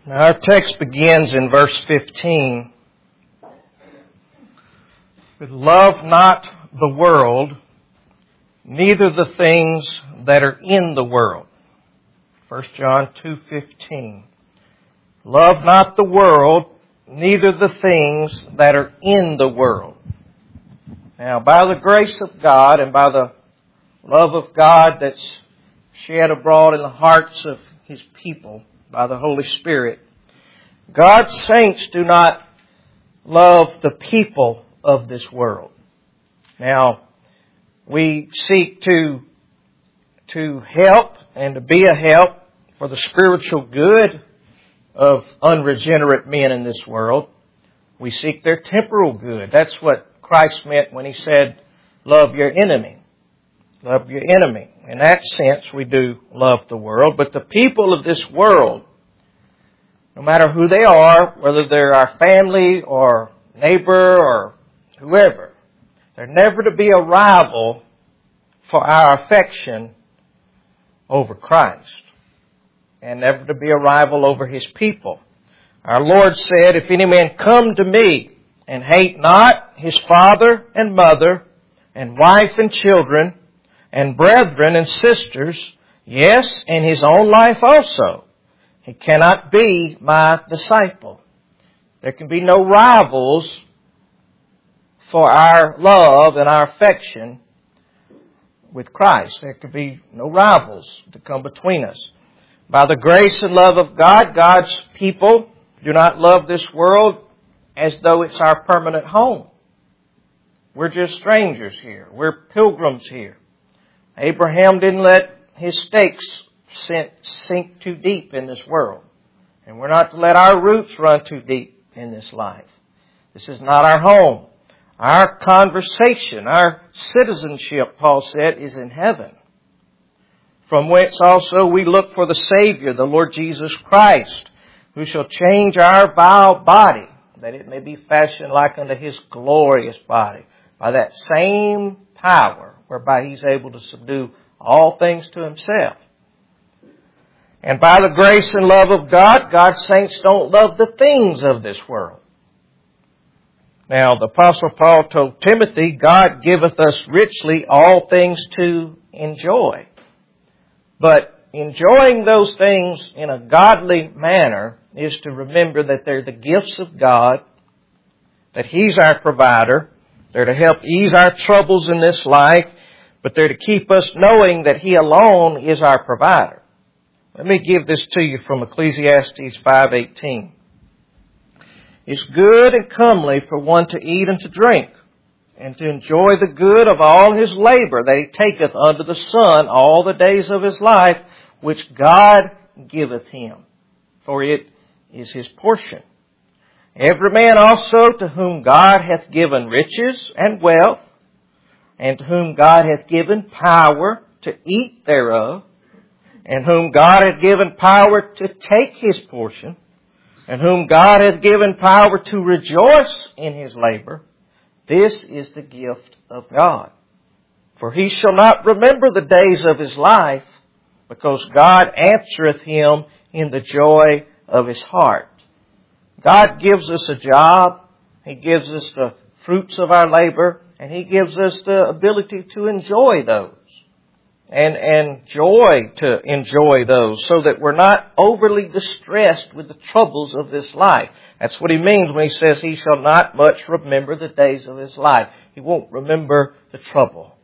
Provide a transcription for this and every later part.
Now our text begins in verse 15 with love not the world, neither the things that are in the world. 1 John 2:15. Love not the world, neither the things that are in the world. Now, by the grace of God and by the love of God that's shed abroad in the hearts of His people by the Holy Spirit, God's saints do not love the people of this world. Now, we seek to help and to be a help for the spiritual good of unregenerate men in this world. We seek their temporal good. That's what Christ meant when He said, love your enemy. Love your enemy. In that sense, we do love the world. But the people of this world, no matter who they are, whether they're our family or neighbor or whoever, they're never to be a rival for our affection over Christ, and never to be a rival over His people. Our Lord said, if any man come to me and hate not his father and mother and wife and children and brethren and sisters, yes, and his own life also, he cannot be my disciple. There can be no rivals for our love and our affection with Christ. There could be no rivals to come between us. By the grace and love of God, God's people do not love this world as though it's our permanent home. We're just strangers here. We're pilgrims here. Abraham didn't let his stakes sink too deep in this world. And we're not to let our roots run too deep in this life. This is not our home. Our conversation, our citizenship, Paul said, is in heaven, from whence also we look for the Savior, the Lord Jesus Christ, who shall change our vile body, that it may be fashioned like unto His glorious body, by that same power whereby He's able to subdue all things to Himself. And by the grace and love of God, God's saints don't love the things of this world. Now, the Apostle Paul told Timothy, God giveth us richly all things to enjoy. But enjoying those things in a godly manner is to remember that they're the gifts of God, that He's our provider. They're to help ease our troubles in this life, but they're to keep us knowing that He alone is our provider. Let me give this to you from Ecclesiastes 5:18. It's good and comely for one to eat and to drink, and to enjoy the good of all his labor that he taketh under the sun all the days of his life, which God giveth him, for it is his portion. Every man also to whom God hath given riches and wealth, and to whom God hath given power to eat thereof, and whom God hath given power to take his portion, and whom God hath given power to rejoice in his labor, this is the gift of God. For he shall not remember the days of his life, because God answereth him in the joy of his heart. God gives us a job. He gives us the fruits of our labor, and He gives us the ability to enjoy those. And joy to enjoy those, so that we're not overly distressed with the troubles of this life. That's what he means when he says he shall not much remember the days of his life. He won't remember the trouble.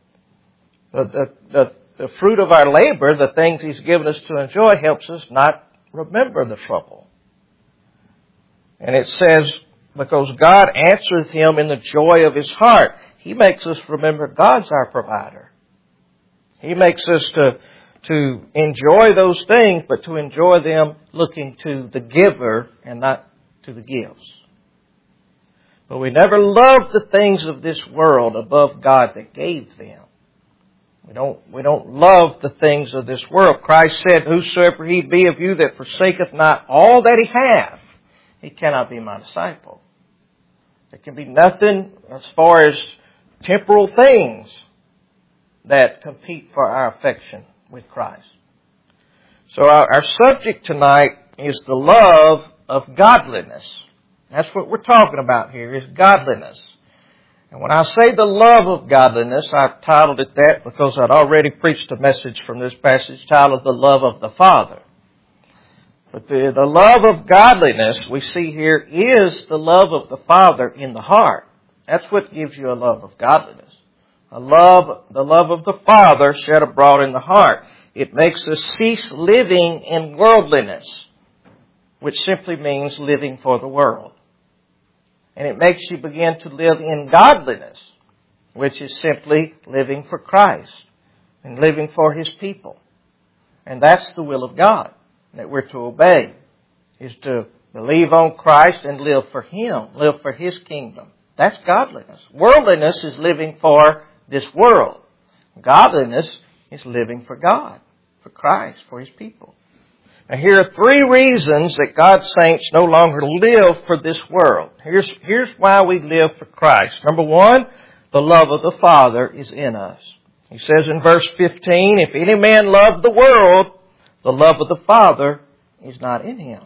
The fruit of our labor, the things He's given us to enjoy, helps us not remember the trouble. And it says, because God answereth him in the joy of his heart. He makes us remember God's our provider. He makes us to enjoy those things, but to enjoy them looking to the giver and not to the gifts. But we never love the things of this world above God that gave them. We don't love the things of this world. Christ said, whosoever he be of you that forsaketh not all that he hath, he cannot be my disciple. There can be nothing as far as temporal things that compete for our affection with Christ. So our subject tonight is the love of godliness. That's what we're talking about here, is godliness. And when I say the love of godliness, I've titled it that because I'd already preached a message from this passage titled The Love of the Father. But the love of godliness we see here is the love of the Father in the heart. That's what gives you a love of godliness. The love of the Father shed abroad in the heart. It makes us cease living in worldliness, which simply means living for the world. And it makes you begin to live in godliness, which is simply living for Christ and living for His people. And that's the will of God that we're to obey, is to believe on Christ and live for Him, live for His kingdom. That's godliness. Worldliness is living for this world. Godliness is living for God, for Christ, for His people. Now here are 3 reasons that God's saints no longer live for this world. Here's why we live for Christ. Number 1, the love of the Father is in us. He says in verse 15, if any man love the world, the love of the Father is not in him.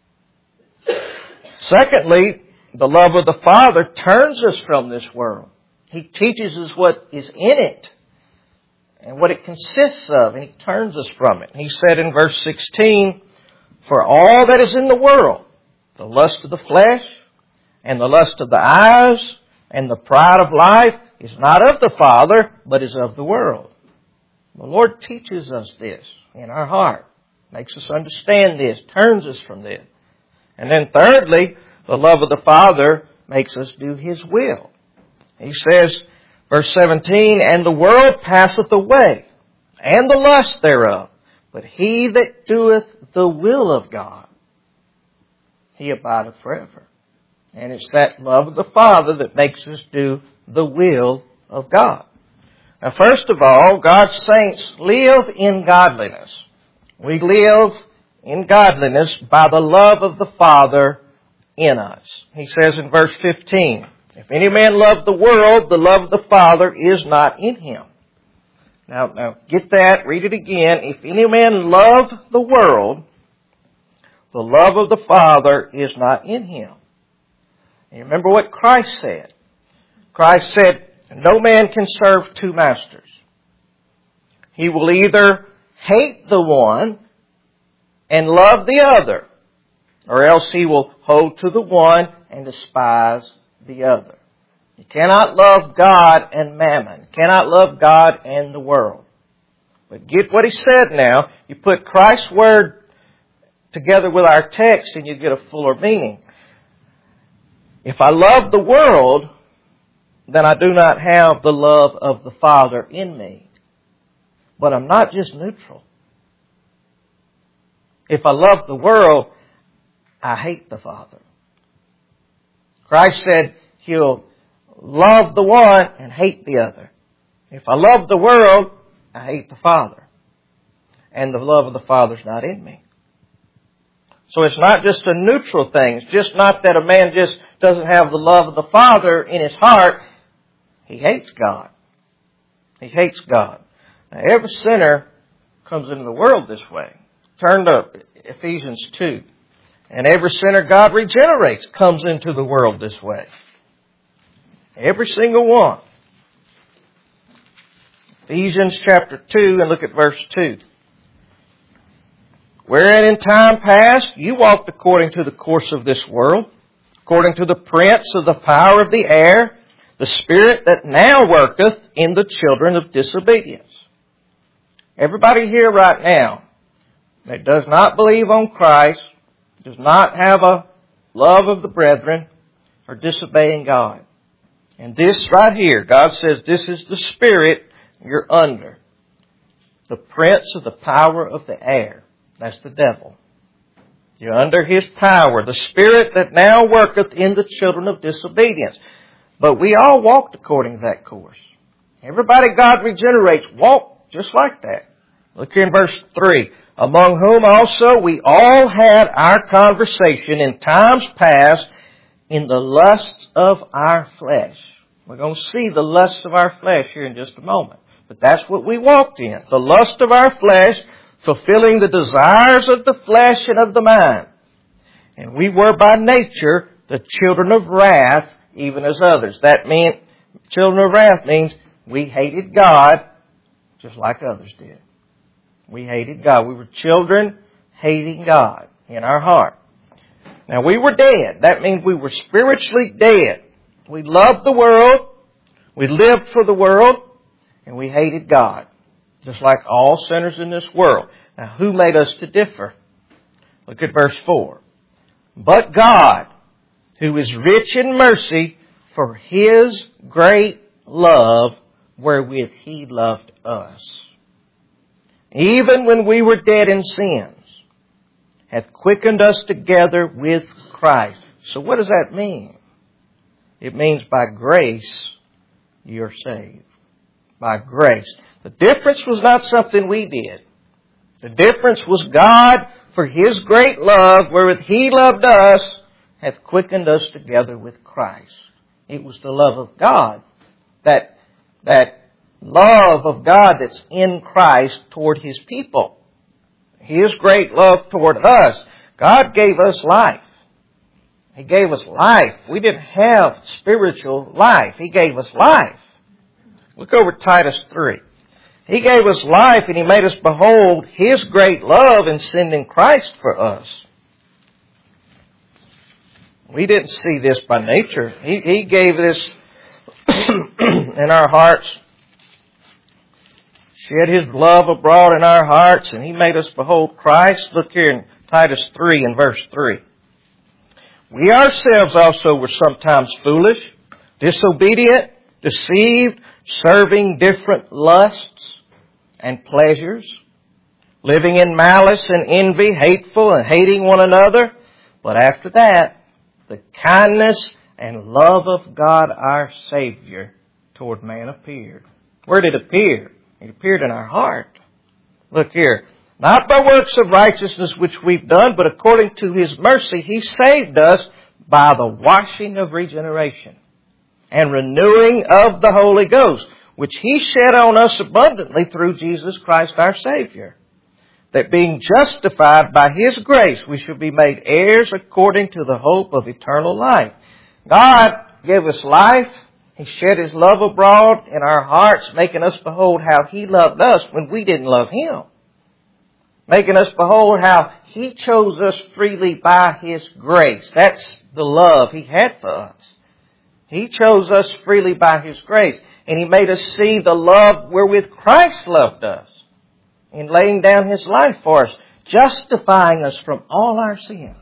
Secondly, the love of the Father turns us from this world. He teaches us what is in it and what it consists of, and He turns us from it. He said in verse 16, for all that is in the world, the lust of the flesh and the lust of the eyes and the pride of life is not of the Father, but is of the world. The Lord teaches us this in our heart, makes us understand this, turns us from this. And then thirdly, the love of the Father makes us do His will. He says, verse 17, and the world passeth away, and the lust thereof, but he that doeth the will of God, he abideth forever. And it's that love of the Father that makes us do the will of God. Now, first of all, God's saints live in godliness. We live in godliness by the love of the Father in us. He says in verse 15, if any man love the world, the love of the Father is not in him. Now get that, read it again. If any man love the world, the love of the Father is not in him. And you remember what Christ said. Christ said, no man can serve 2 masters. He will either hate the one and love the other, or else he will hold to the one and despise the other. You cannot love God and mammon. You cannot love God and the world. But get what he said now. You put Christ's word together with our text and you get a fuller meaning. If I love the world, then I do not have the love of the Father in me. But I'm not just neutral. If I love the world, I hate the Father. Christ said He'll love the one and hate the other. If I love the world, I hate the Father. And the love of the Father's not in me. So it's not just a neutral thing. It's just not that a man just doesn't have the love of the Father in his heart. He hates God. He hates God. Now, every sinner comes into the world this way. Turn to Ephesians 2. And every sinner God regenerates comes into the world this way. Every single one. Ephesians chapter 2, and look at verse 2. Wherein in time past you walked according to the course of this world, according to the prince of the power of the air, the spirit that now worketh in the children of disobedience. Everybody here right now that does not believe on Christ, does not have a love of the brethren, are disobeying God. And this right here, God says this is the spirit you're under. The prince of the power of the air. That's the devil. You're under his power. The spirit that now worketh in the children of disobedience. But we all walked according to that course. Everybody God regenerates walk just like that. Look here in verse 3. Among whom also we all had our conversation in times past in the lusts of our flesh. We're going to see the lusts of our flesh here in just a moment. But that's what we walked in. The lust of our flesh, fulfilling the desires of the flesh and of the mind. And we were by nature the children of wrath, even as others. That meant, children of wrath means we hated God just like others did. We hated God. We were children hating God in our heart. Now we were dead. That means we were spiritually dead. We loved the world. We lived for the world. And we hated God. Just like all sinners in this world. Now who made us to differ? Look at verse 4. But God, who is rich in mercy, for His great love wherewith He loved us, even when we were dead in sins, hath quickened us together with Christ. So what does that mean? It means by grace you're saved. By grace. The difference was not something we did. The difference was God, for His great love, wherewith He loved us, hath quickened us together with Christ. It was the love of God. That love of God that's in Christ toward His people. His great love toward us. God gave us life. He gave us life. We didn't have spiritual life. He gave us life. Look over Titus 3. He gave us life and He made us behold His great love in sending Christ for us. We didn't see this by nature. He gave this in our hearts. Shed His love abroad in our hearts, and He made us behold Christ. Look here in Titus 3 and verse 3. We ourselves also were sometimes foolish, disobedient, deceived, serving different lusts and pleasures, living in malice and envy, hateful and hating one another. But after that, the kindness and love of God our Savior toward man appeared. Where did it appear? It appeared in our heart. Look here. Not by works of righteousness which we've done, but according to His mercy, He saved us by the washing of regeneration and renewing of the Holy Ghost, which He shed on us abundantly through Jesus Christ our Savior, that being justified by His grace, we should be made heirs according to the hope of eternal life. God gave us life. He shed His love abroad in our hearts, making us behold how He loved us when we didn't love Him. Making us behold how He chose us freely by His grace. That's the love He had for us. He chose us freely by His grace. And He made us see the love wherewith Christ loved us in laying down His life for us, justifying us from all our sin.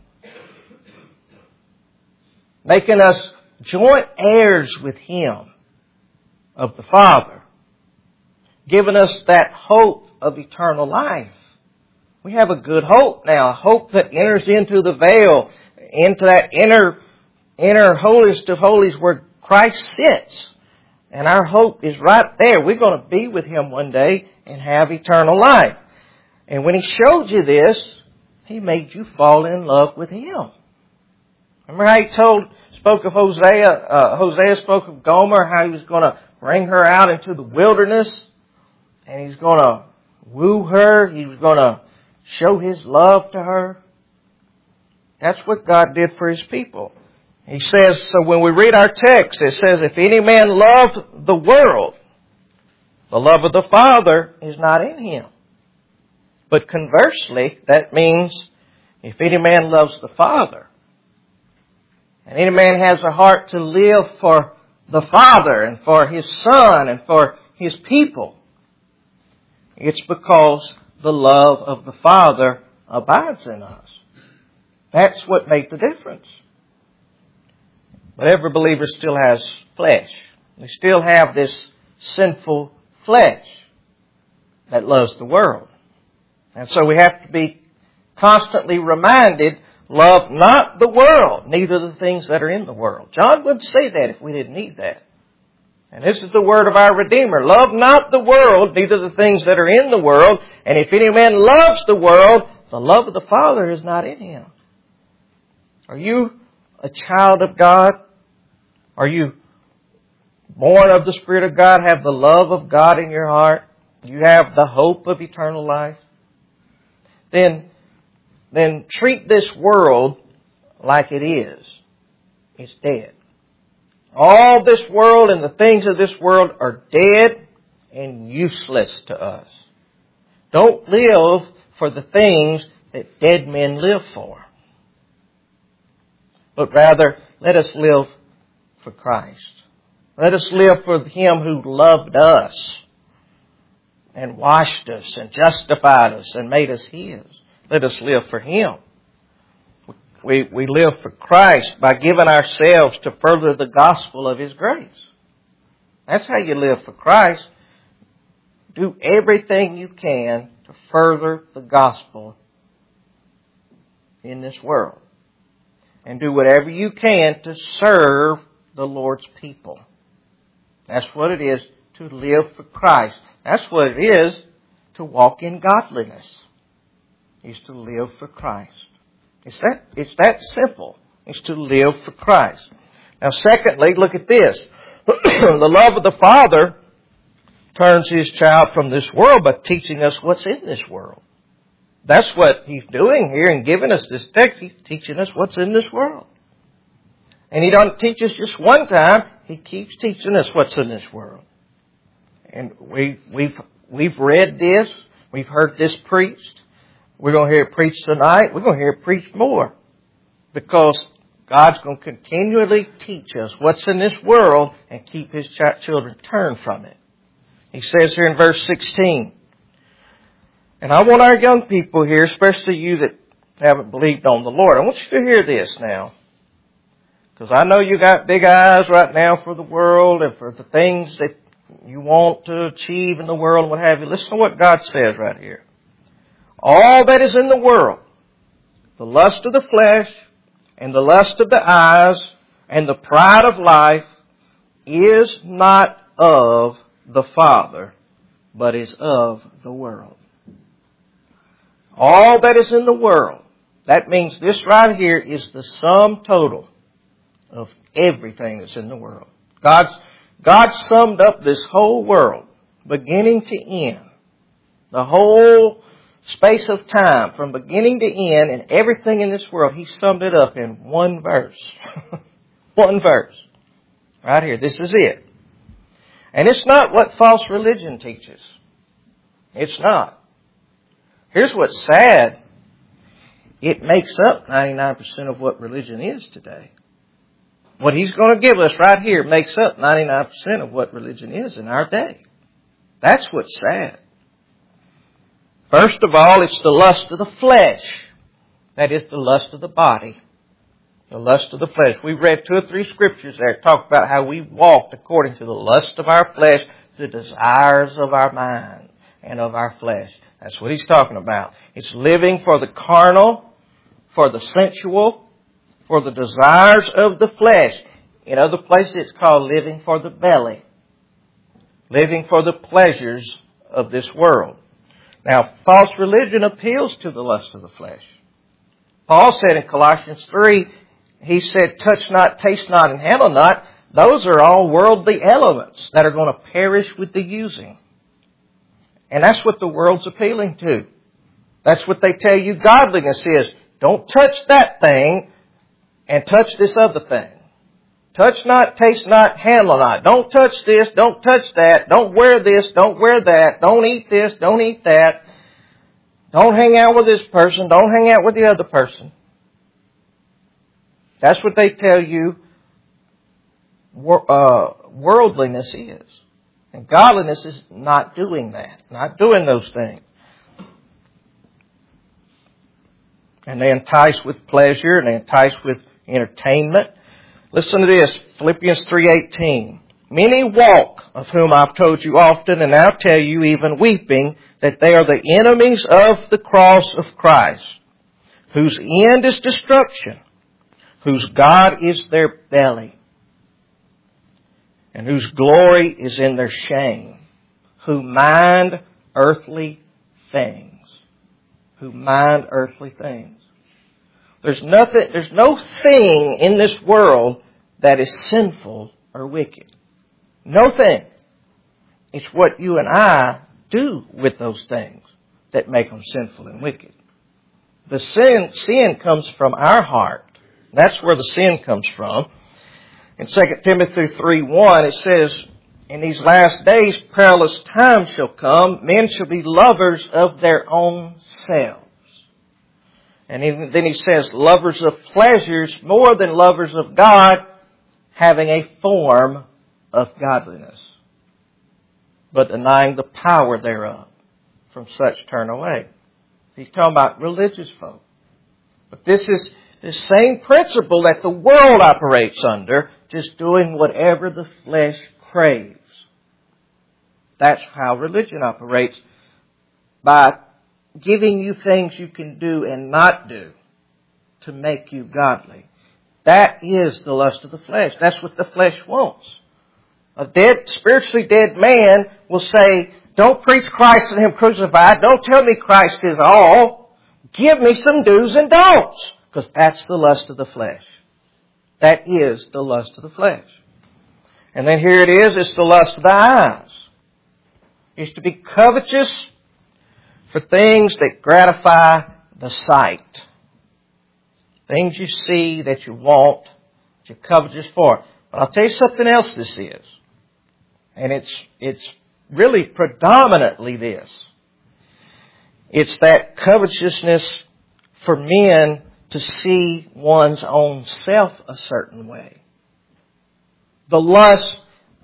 Making us joint heirs with Him of the Father. Giving us that hope of eternal life. We have a good hope now, a hope that enters into the veil, into that inner holiest of holies where Christ sits. And our hope is right there. We're going to be with Him one day and have eternal life. And when He showed you this, He made you fall in love with Him. Remember how He spoke of Hosea? Hosea spoke of Gomer, how He was going to bring her out into the wilderness. And He's going to woo her. He was going to show His love to her. That's what God did for His people. He says, so when we read our text, it says, if any man love the world, the love of the Father is not in him. But conversely, that means if any man loves the Father, and any man has a heart to live for the Father and for His Son and for His people, it's because the love of the Father abides in us. That's what made the difference. But every believer still has flesh. They still have this sinful flesh that loves the world. And so we have to be constantly reminded, love not the world, neither the things that are in the world. John wouldn't say that if we didn't need that. And this is the word of our Redeemer. Love not the world, neither the things that are in the world. And if any man loves the world, the love of the Father is not in him. Are you a child of God? Are you born of the Spirit of God? Have the love of God in your heart? Do you have the hope of eternal life? then treat this world like it is. It's dead. All this world and the things of this world are dead and useless to us. Don't live for the things that dead men live for. But rather, let us live for Christ. Let us live for Him who loved us and washed us and justified us and made us His. Let us live for Him. We live for Christ by giving ourselves to further the gospel of His grace. That's how you live for Christ. Do everything you can to further the gospel in this world. And do whatever you can to serve the Lord's people. That's what it is to live for Christ. That's what it is to walk in godliness. Is to live for Christ. It's that simple. It's to live for Christ. Now secondly, look at this. The love of the Father turns His child from this world by teaching us what's in this world. That's what He's doing here and giving us this text. He's teaching us what's in this world. And He doesn't teach us just one time. He keeps teaching us what's in this world. And we've read this. We've heard this preached. We're going to hear it preached tonight. We're going to hear it preached more. Because God's going to continually teach us what's in this world and keep His children turned from it. He says here in verse 16, and I want our young people here, especially you that haven't believed on the Lord, I want you to hear this now. Because I know you got big eyes right now for the world and for the things that you want to achieve in the world and what have you. Listen to what God says right here. All that is in the world, the lust of the flesh and the lust of the eyes and the pride of life is not of the Father, but is of the world. All that is in the world. That means this right here is the sum total of everything that's in the world. God summed up this whole world, beginning to end. The whole space of time, from beginning to end, and everything in this world, He summed it up in one verse. One verse. Right here. This is it. And it's not what false religion teaches. It's not. Here's what's sad. It makes up 99% of what religion is today. What He's going to give us right here makes up 99% of what religion is in our day. That's what's sad. First of all, it's the lust of the flesh. That is the lust of the body. The lust of the flesh. We read 2 or 3 scriptures there that talk about how we walked according to the lust of our flesh, the desires of our mind and of our flesh. That's what He's talking about. It's living for the carnal, for the sensual, for the desires of the flesh. In other places it's called living for the belly. Living for the pleasures of this world. Now, false religion appeals to the lust of the flesh. Paul said in Colossians 3, he said, touch not, taste not, and handle not. Those are all worldly elements that are going to perish with the using. And that's what the world's appealing to. That's what they tell you godliness is. Don't touch that thing and touch this other thing. Touch not, taste not, handle not. Don't touch this, don't touch that. Don't wear this, don't wear that. Don't eat this, don't eat that. Don't hang out with this person, don't hang out with the other person. That's what they tell you worldliness is. And godliness is not doing that, not doing those things. And they entice with pleasure and they entice with entertainment. Listen to this, Philippians 3:18. Many walk, of whom I've told you often, and now tell you even weeping, that they are the enemies of the cross of Christ, whose end is destruction, whose God is their belly, and whose glory is in their shame, who mind earthly things. Who mind earthly things. There's no thing in this world that is sinful or wicked. No thing. It's what you and I do with those things that make them sinful and wicked. The sin comes from our heart. That's where the sin comes from. In 2 Timothy 3:1, it says, in these last days, perilous times shall come. Men shall be lovers of their own selves. And then he says, lovers of pleasures more than lovers of God, having a form of godliness, but denying the power thereof. From such turn away. He's talking about religious folk. But this is the same principle that the world operates under, just doing whatever the flesh craves. That's how religion operates, by giving you things you can do and not do to make you godly. That is the lust of the flesh. That's what the flesh wants. A spiritually dead man will say, don't preach Christ and Him crucified. Don't tell me Christ is all. Give me some do's and don'ts. Because that's the lust of the flesh. That is the lust of the flesh. And then here it is, it's the lust of the eyes. It's to be covetous for things that gratify the sight. Things you see that you want, that you're covetous for. But I'll tell you something else this is. And it's really predominantly this. It's that covetousness for men to see one's own self a certain way. The lust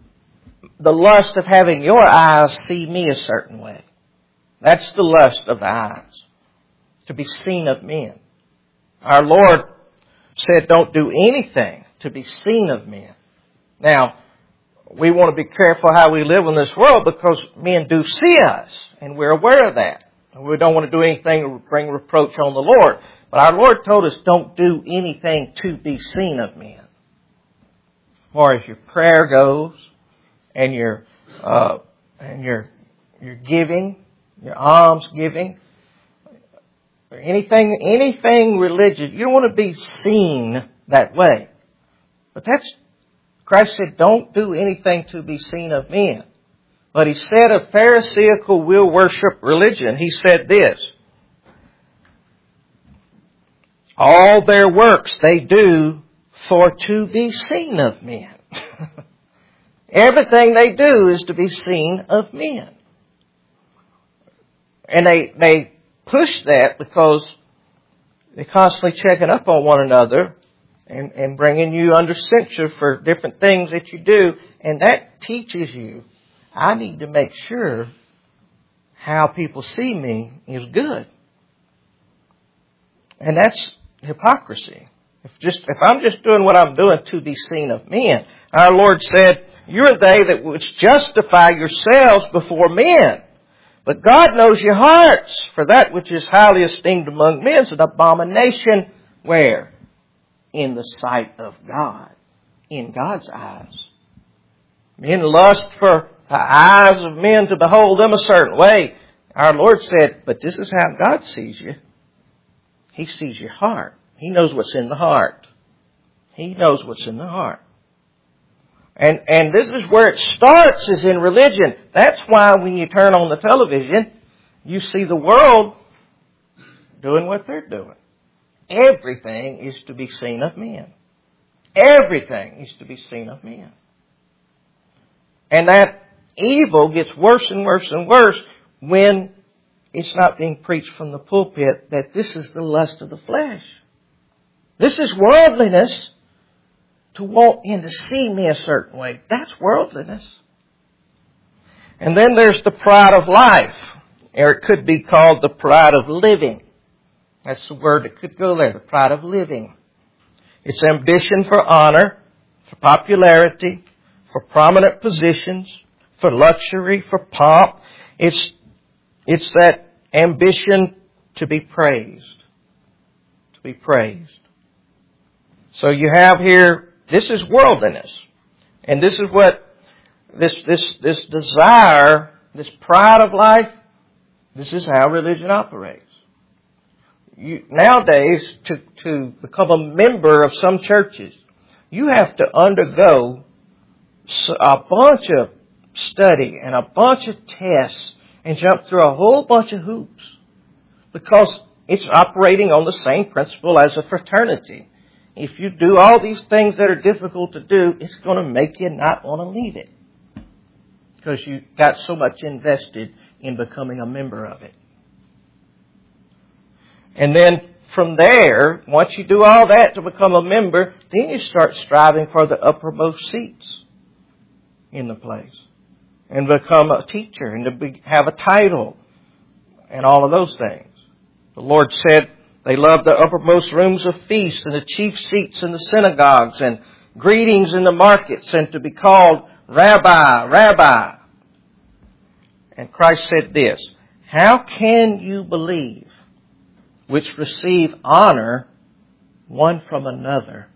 of having your eyes see me a certain way. That's the lust of the eyes. To be seen of men. Our Lord said, don't do anything to be seen of men. Now, we want to be careful how we live in this world because men do see us, and we're aware of that. We don't want to do anything to bring reproach on the Lord. But our Lord told us, don't do anything to be seen of men. As far as your prayer goes, and your giving, your alms giving, or anything religious, you don't want to be seen that way. But Christ said, don't do anything to be seen of men. But He said of Pharisaical will worship religion, He said this, all their works they do for to be seen of men. Everything they do is to be seen of men. And they push that because they're constantly checking up on one another and bringing you under censure for different things that you do. And that teaches you, I need to make sure how people see me is good. And that's hypocrisy. If I'm just doing what I'm doing to be seen of men, our Lord said, you're they that which justify yourselves before men. But God knows your hearts, for that which is highly esteemed among men is an abomination. Where? In the sight of God. In God's eyes. Men lust for the eyes of men to behold them a certain way. Our Lord said, but this is how God sees you. He sees your heart. He knows what's in the heart. He knows what's in the heart. And this is where it starts, is in religion. That's why when you turn on the television, you see the world doing what they're doing. Everything is to be seen of men. Everything is to be seen of men. And that evil gets worse and worse and worse when it's not being preached from the pulpit that this is the lust of the flesh. This is worldliness. To want him to see me a certain way. That's worldliness. And then there's the pride of life. Or it could be called the pride of living. That's the word that could go there. The pride of living. It's ambition for honor, for popularity, for prominent positions, for luxury, for pomp. It's that ambition to be praised. To be praised. So you have here, this is worldliness. And this is what, this desire, this pride of life, this is how religion operates. Nowadays, to become a member of some churches, you have to undergo a bunch of study and a bunch of tests and jump through a whole bunch of hoops. Because It's operating on the same principle as a fraternity. If you do all these things that are difficult to do, it's going to make you not want to leave it. Because you got so much invested in becoming a member of it. And then from there, once you do all that to become a member, then you start striving for the uppermost seats in the place. And become a teacher and to have a title and all of those things. The Lord said they loved the uppermost rooms of feasts and the chief seats in the synagogues and greetings in the markets and to be called Rabbi, Rabbi. And Christ said this, how can you believe which receive honor one from another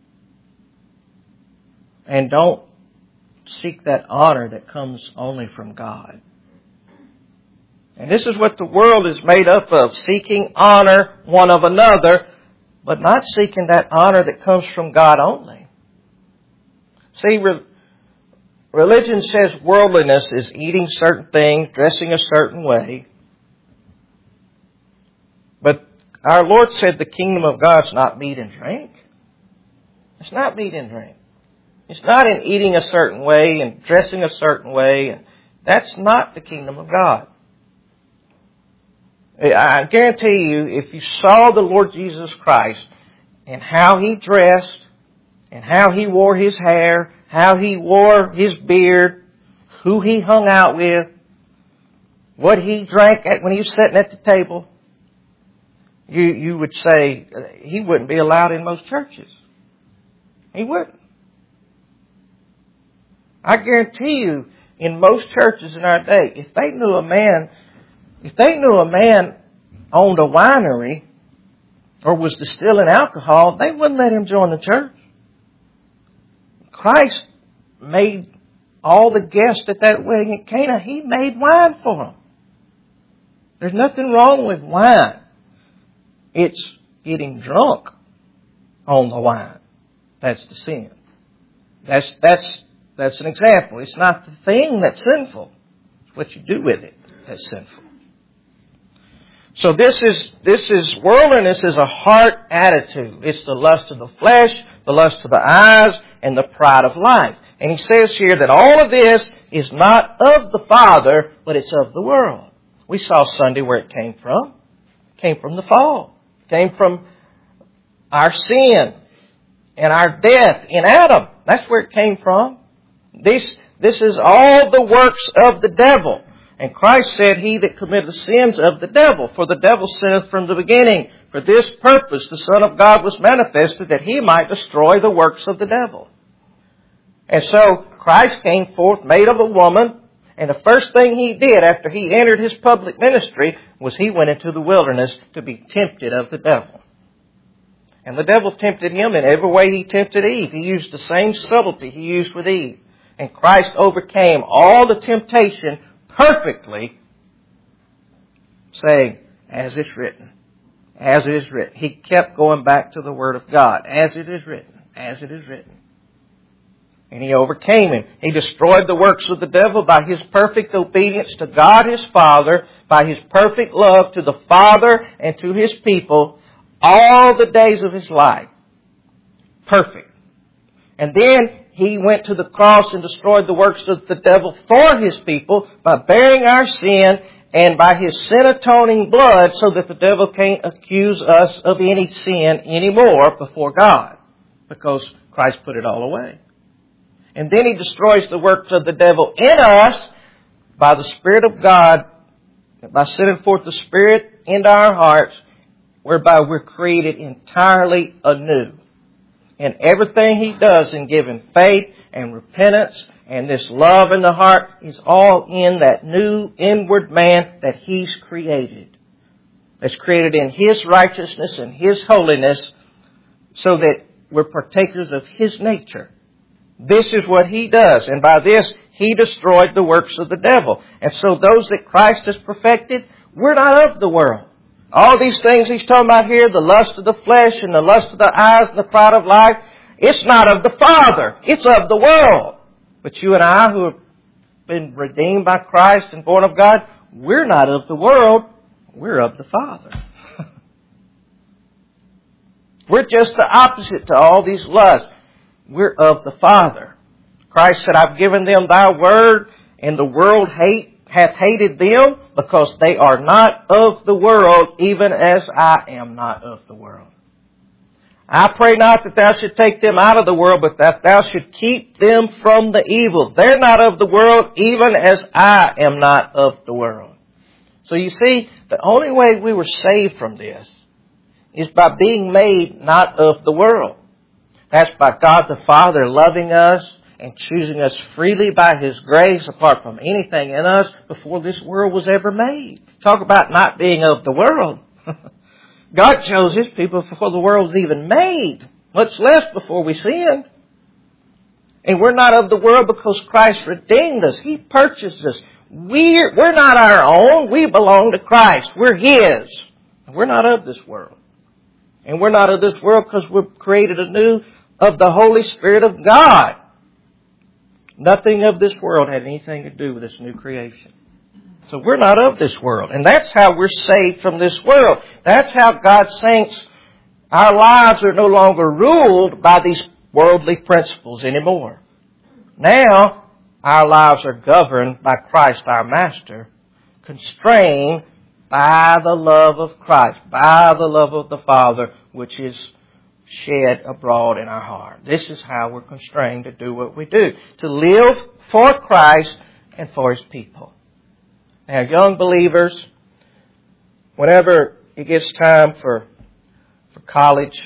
and don't seek that honor that comes only from God? And this is what the world is made up of, seeking honor one of another, but not seeking that honor that comes from God only. See, religion says worldliness is eating certain things, dressing a certain way. But our Lord said the kingdom of God's not meat and drink. It's not meat and drink. It's not in eating a certain way and dressing a certain way. That's not the kingdom of God. I guarantee you, if you saw the Lord Jesus Christ and how He dressed and how He wore His hair, how He wore His beard, who He hung out with, what He drank when He was sitting at the table, you would say He wouldn't be allowed in most churches. He wouldn't. I guarantee you, in most churches in our day, if they knew a man owned a winery or was distilling alcohol, they wouldn't let him join the church. Christ made all the guests at that wedding at Cana, He made wine for them. There's nothing wrong with wine. It's getting drunk on the wine. That's the sin. That's an example. It's not the thing that's sinful. It's what you do with it that's sinful. So this is worldliness is a heart attitude. It's the lust of the flesh, the lust of the eyes, and the pride of life. And he says here that all of this is not of the Father, but it's of the world. We saw Sunday where it came from. It came from the fall. It came from our sin and our death in Adam. That's where it came from. This is all the works of the devil. And Christ said, he that committed the sins of the devil, for the devil sinneth from the beginning. For this purpose the Son of God was manifested, that He might destroy the works of the devil. And so Christ came forth, made of a woman, and the first thing He did after He entered His public ministry was He went into the wilderness to be tempted of the devil. And the devil tempted Him in every way He tempted Eve. He used the same subtlety He used with Eve. And Christ overcame all the temptation perfectly, saying, as it's written, as it is written. He kept going back to the Word of God, as it is written, as it is written. And He overcame him. He destroyed the works of the devil by His perfect obedience to God His Father, by His perfect love to the Father and to His people, all the days of His life. Perfect. And then He went to the cross and destroyed the works of the devil for His people by bearing our sin and by His sin-atoning blood, so that the devil can't accuse us of any sin anymore before God, because Christ put it all away. And then He destroys the works of the devil in us by the Spirit of God, by sending forth the Spirit into our hearts, whereby we're created entirely anew. And everything He does in giving faith and repentance and this love in the heart is all in that new inward man that He's created. That's created in His righteousness and His holiness, so that we're partakers of His nature. This is what He does. And by this, He destroyed the works of the devil. And so those that Christ has perfected, we're not of the world. All these things He's talking about here, the lust of the flesh and the lust of the eyes and the pride of life, it's not of the Father. It's of the world. But you and I, who have been redeemed by Christ and born of God, we're not of the world. We're of the Father. We're just the opposite to all these lusts. We're of the Father. Christ said, I've given them thy word, and the world hath hated them, because they are not of the world, even as I am not of the world. I pray not that thou should take them out of the world, but that thou should keep them from the evil. They're not of the world, even as I am not of the world. So you see, the only way we were saved from this is by being made not of the world. That's by God the Father loving us and choosing us freely by His grace apart from anything in us before this world was ever made. Talk about not being of the world. God chose His people before the world was even made, much less before we sinned. And we're not of the world because Christ redeemed us. He purchased us. We're not our own. We belong to Christ. We're His. We're not of this world. And we're not of this world because we're created anew of the Holy Spirit of God. Nothing of this world had anything to do with this new creation. So we're not of this world. And that's how we're saved from this world. That's how God's saints, our lives are no longer ruled by these worldly principles anymore. Now, our lives are governed by Christ our Master, constrained by the love of Christ, by the love of the Father, which is shed abroad in our heart. This is how we're constrained to do what we do, to live for Christ and for His people. Now, young believers, whenever it gets time for college,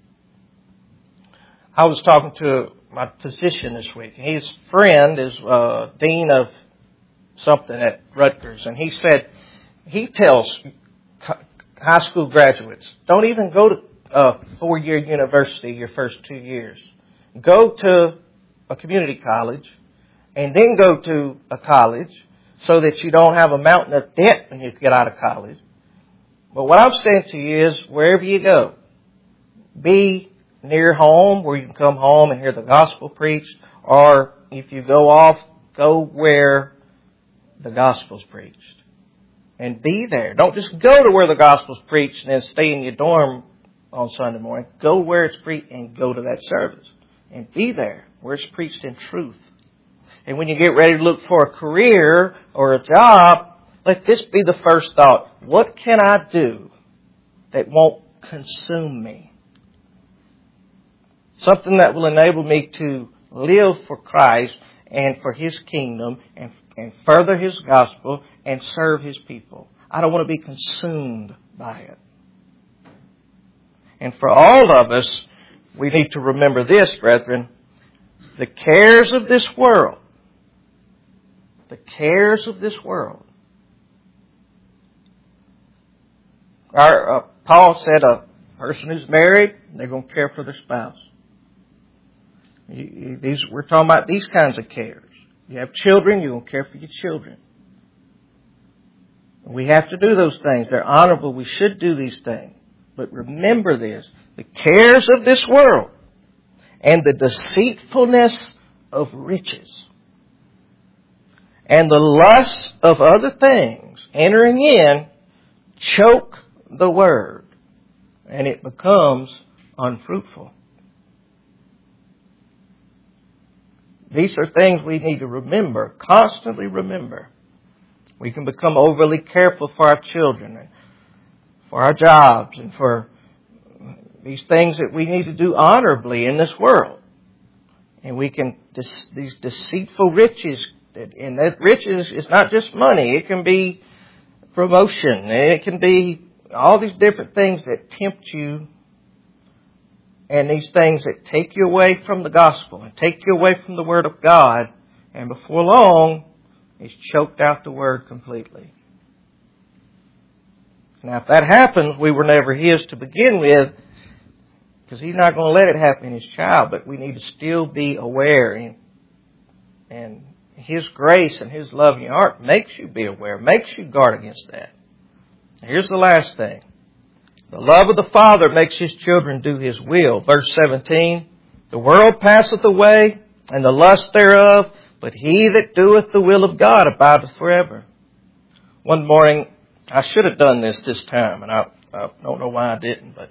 I was talking to my physician this week. His friend is dean of something at Rutgers, and he said he tells high school graduates, don't even go to a 4-year university your first 2 years. Go to a community college and then go to a college so that you don't have a mountain of debt when you get out of college. But what I'm saying to you is, wherever you go, be near home where you can come home and hear the gospel preached, or if you go off, go where the gospel's preached. And be there. Don't just go to where the gospel's preached and then stay in your dorm on Sunday morning. Go where it's preached and go to that service. And be there where it's preached in truth. And when you get ready to look for a career or a job, let this be the first thought. What can I do that won't consume me? Something that will enable me to live for Christ and for His kingdom and further His gospel and serve His people. I don't want to be consumed by it. And for all of us, we need to remember this, brethren. The cares of this world. The cares of this world. Paul said a person who's married, they're going to care for their spouse. We're talking about these kinds of cares. You have children, you're going to care for your children. We have to do those things. They're honorable. We should do these things. But remember this. The cares of this world and the deceitfulness of riches and the lust of other things entering in choke the word, and it becomes unfruitful. These are things we need to remember, constantly remember. We can become overly careful for our children and for our jobs and for these things that we need to do honorably in this world. And we can, these deceitful riches, and that riches is not just money. It can be promotion. It can be all these different things that tempt you, and these things that take you away from the gospel and take you away from the Word of God. And before long, it's choked out the Word completely. Now, if that happens, we were never His to begin with, because He's not going to let it happen in His child. But we need to still be aware, and His grace and His love in your heart makes you be aware, makes you guard against that. Here's the last thing. The love of the Father makes His children do His will. Verse 17, the world passeth away, and the lust thereof, but he that doeth the will of God abideth forever. One morning, I should have done this time, and I don't know why I didn't, but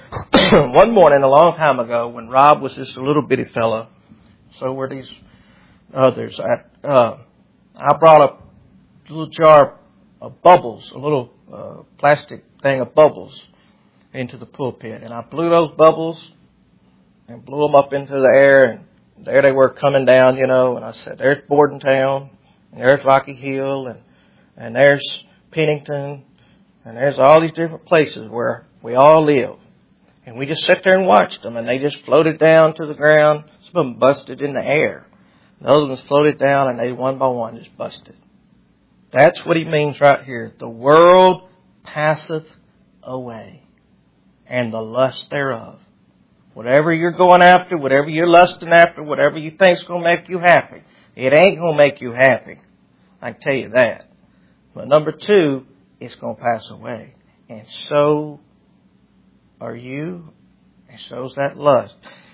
One morning, a long time ago, when Rob was just a little bitty fellow, so were these others, I brought a little jar of bubbles, a little plastic thing of bubbles into the pulpit. And I blew those bubbles and blew them up into the air, and there they were coming down, and I said, there's Bordentown, and there's Rocky Hill, and there's Pennington, and there's all these different places where we all live. And we just sat there and watched them, and they just floated down to the ground. Some of them busted in the air. The other ones floated down, and they one by one just busted. That's what he means right here. The world passeth away, and the lust thereof. Whatever you're going after, whatever you're lusting after, whatever you think's going to make you happy, it ain't going to make you happy. I can tell you that. But number two, it's going to pass away. And so are you, and so's that lust.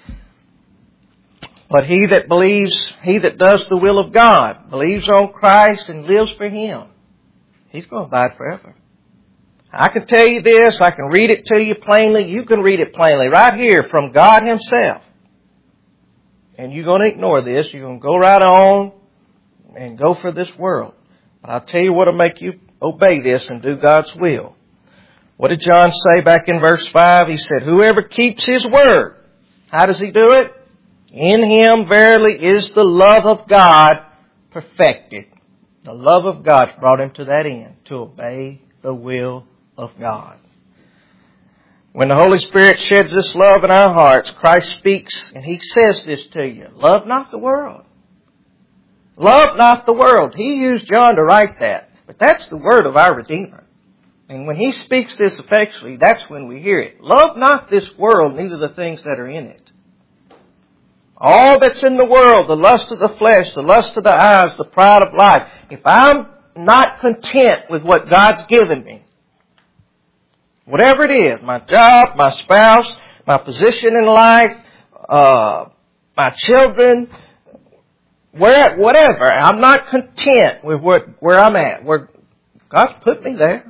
But he that believes, he that does the will of God, believes on Christ and lives for Him, he's going to abide forever. I can tell you this, I can read it to you plainly, you can read it plainly, right here from God Himself. And you're going to ignore this, you're going to go right on and go for this world. But I'll tell you what will make you obey this and do God's will. What did John say back in verse 5? He said, whoever keeps His word. How does he do it? In Him verily is the love of God perfected. The love of God's brought him to that end, to obey the will of God. When the Holy Spirit sheds this love in our hearts, Christ speaks and He says this to you. Love not the world. Love not the world. He used John to write that. But that's the word of our Redeemer. And when He speaks this effectually, that's when we hear it. Love not this world, neither the things that are in it. All that's in the world, the lust of the flesh, the lust of the eyes, the pride of life. If I'm not content with what God's given me, whatever it is, my job, my spouse, my position in life, my children, whatever, I'm not content with where I'm at, where God's put me there.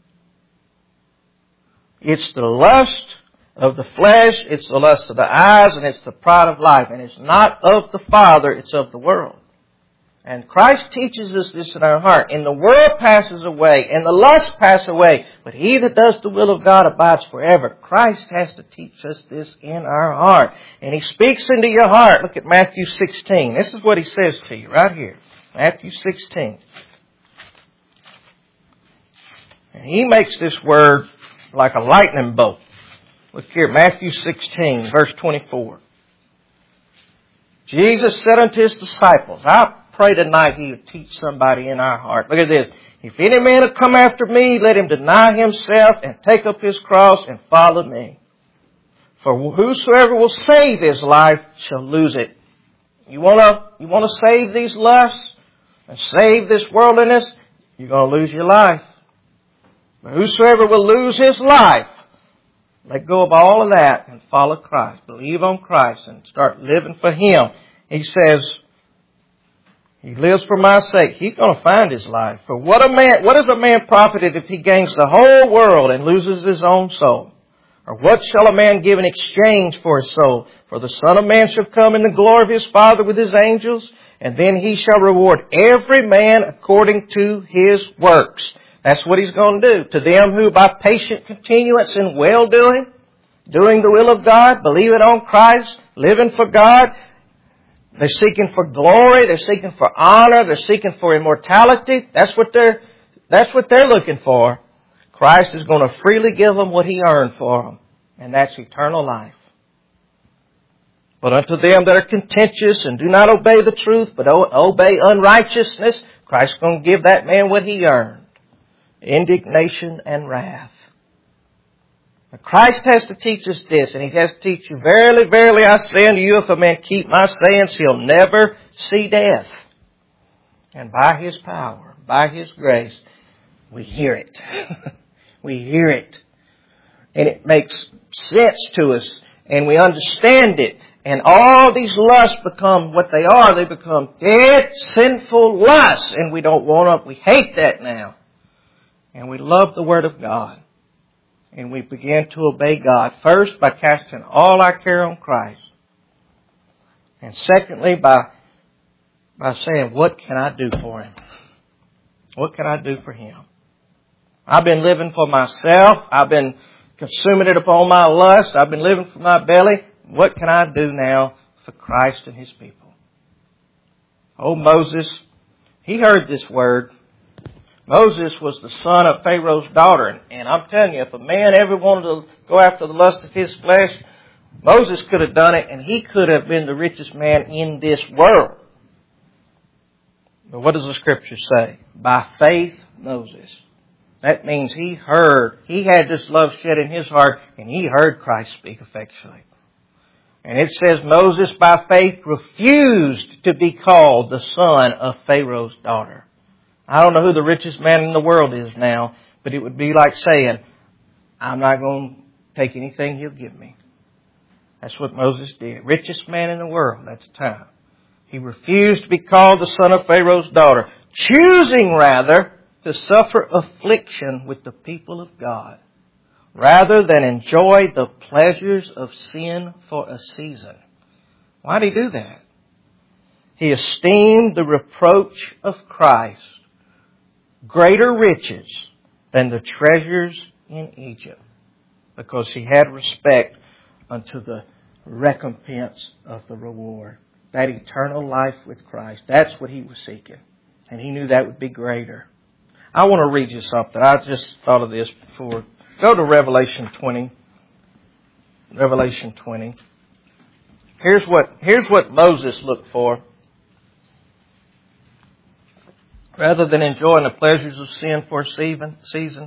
It's the lust of the flesh, it's the lust of the eyes, and it's the pride of life. And it's not of the Father, it's of the world. And Christ teaches us this in our heart. And the world passes away, and the lust pass away, but he that does the will of God abides forever. Christ has to teach us this in our heart. And He speaks into your heart. Look at Matthew 16. This is what He says to you right here. Matthew 16. And He makes this word like a lightning bolt. Look here, Matthew 16, verse 24. Jesus said unto His disciples, I pray tonight He would teach somebody in our heart. Look at this. If any man will come after me, let him deny himself and take up his cross and follow me. For whosoever will save his life shall lose it. You want to save these lusts and save this worldliness, you're going to lose your life. But whosoever will lose his life, let go of all of that and follow Christ. Believe on Christ and start living for Him. He says, he lives for my sake. He's going to find his life. For what is a man profited if he gains the whole world and loses his own soul? Or what shall a man give in exchange for his soul? For the Son of Man shall come in the glory of His Father with His angels, and then He shall reward every man according to his works. That's what He's going to do. To them who by patient continuance in well-doing, doing the will of God, believing on Christ, living for God, they're seeking for glory, they're seeking for honor, they're seeking for immortality. That's what they're looking for. Christ is going to freely give them what He earned for them, and that's eternal life. But unto them that are contentious and do not obey the truth, but obey unrighteousness, Christ is going to give that man what he earned. Indignation and wrath. Now Christ has to teach us this, and He has to teach you, verily, verily, I say unto you, if a man keep my sayings, he'll never see death. And by His power, by His grace, we hear it. We hear it. And it makes sense to us, and we understand it. And all these lusts become what they are. They become dead, sinful lusts, and we don't want them. We hate that now. And we love the Word of God. and we begin to obey God. First, by casting all our care on Christ. And secondly, by saying, what can I do for Him? What can I do for Him? I've been living for myself. I've been consuming it upon my lust. I've been living for my belly. What can I do now for Christ and His people? Oh, Moses, he heard this word. Moses was the son of Pharaoh's daughter. And I'm telling you, if a man ever wanted to go after the lust of his flesh, Moses could have done it, and he could have been the richest man in this world. But what does the Scripture say? By faith, Moses. That means he had this love shed in his heart, and he heard Christ speak effectually. And it says Moses, by faith, refused to be called the son of Pharaoh's daughter. I don't know who the richest man in the world is now, but it would be like saying, I'm not going to take anything He'll give me. That's what Moses did. Richest man in the world at the time. He refused to be called the son of Pharaoh's daughter, choosing rather to suffer affliction with the people of God, rather than enjoy the pleasures of sin for a season. Why did he do that? He esteemed the reproach of Christ greater riches than the treasures in Egypt, because he had respect unto the recompense of the reward. That eternal life with Christ. That's what he was seeking. And he knew that would be greater. I want to read you something. I just thought of this before. Go to Revelation 20. Revelation 20. Here's what Moses looked for. Rather than enjoying the pleasures of sin for a season.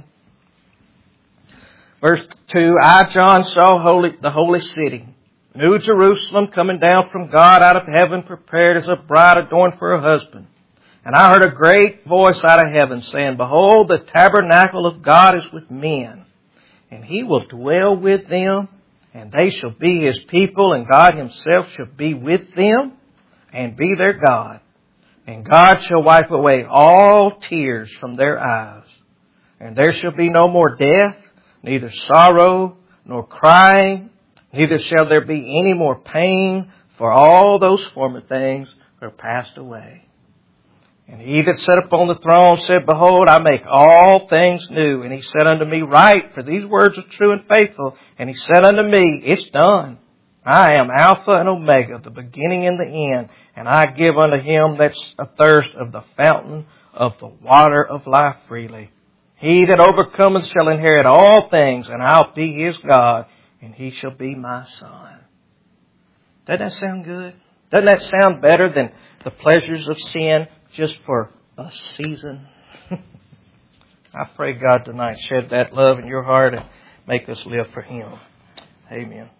Verse 2, I, John, saw the holy city, New Jerusalem, coming down from God out of heaven, prepared as a bride adorned for her husband. And I heard a great voice out of heaven saying, Behold, the tabernacle of God is with men, and He will dwell with them, and they shall be His people, and God Himself shall be with them, and be their God. And God shall wipe away all tears from their eyes. And there shall be no more death, neither sorrow, nor crying, neither shall there be any more pain, for all those former things are passed away. And He that sat upon the throne said, Behold, I make all things new. And He said unto me, Write, for these words are true and faithful. And He said unto me, It's done. I am Alpha and Omega, the beginning and the end. And I give unto him that's athirst of the fountain of the water of life freely. He that overcometh shall inherit all things, and I'll be his God, and he shall be my son. Doesn't that sound good? Doesn't that sound better than the pleasures of sin just for a season? I pray God tonight shed that love in your heart and make us live for Him. Amen.